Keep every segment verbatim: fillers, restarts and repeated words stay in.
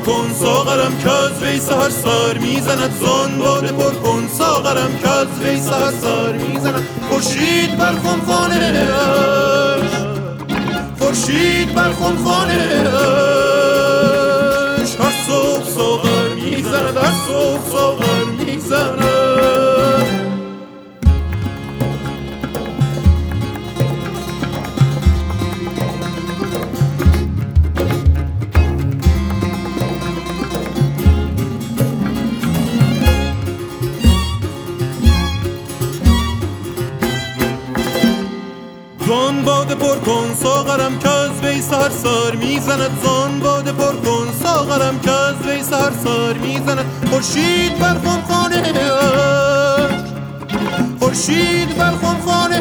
کن ساغرم که از وی سحر سر میزند زان باده پر کن ساغرم که از وی سحر سر میزند خورشید بر خمخانه اش خورشید بر خمخانه اش هر صبح ساغر میزند هر صبح ساغر میزند. زان باده پر کن ساغرم که از وی سحر سر میزند زان باده پر کن ساغرم که از وی سحر سر میزند خورشید بر خمخانه اش خورشید بر خمخانه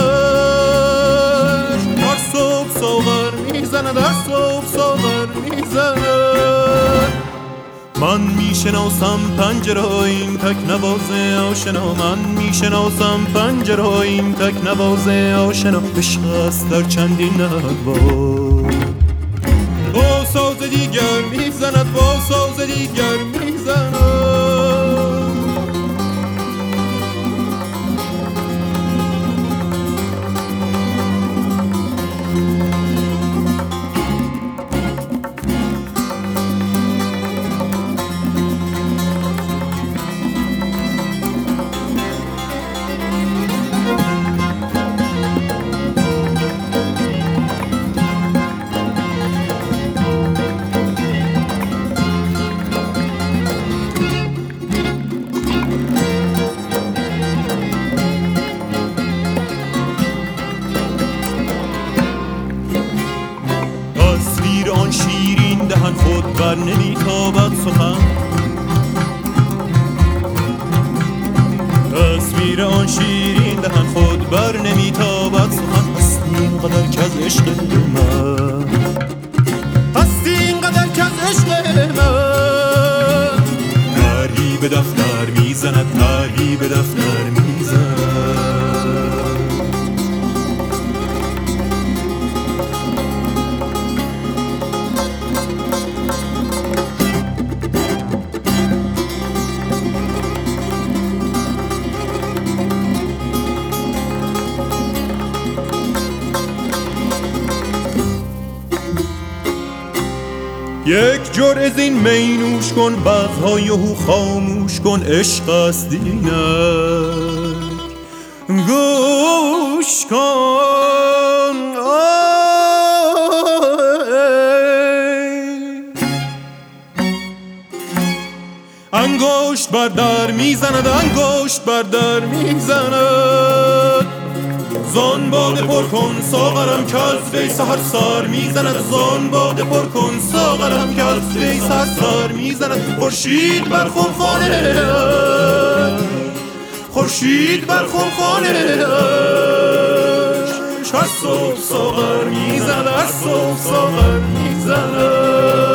اش هر صبح ساغر میزند هر صبح ساغر میزند. من میشناسم پنجره این تک نواز آشنا من میشناسم پنجره این تک نواز آشنا عشق است در چندین نوا با ساز دیگر میزند با ساز دیگر میزند. آن شیرین دهن خود بر نمیتابد سخن تصویر آن شیرین دهن خود بر نمیتابد سخن هستی اینقدر که از عشق من هستی اینقدر که از عشق من ترهی به دفتر میزند ترهی به دفتر میزند. یک جرعه زین می نوش کن بزهای هو خاموش کن عشق است اینک گوش کن انگشت بر در میزند انگشت بر در میزند زان باده پر کن ساغرم که از وی سحر سر میزند زان باده پر کن ساغرم که از وی سحر سر میزند خورشید بر خمخانه خورشید بر خمخانه هر صبح ساغر میزند هر صبح ساغر میزند.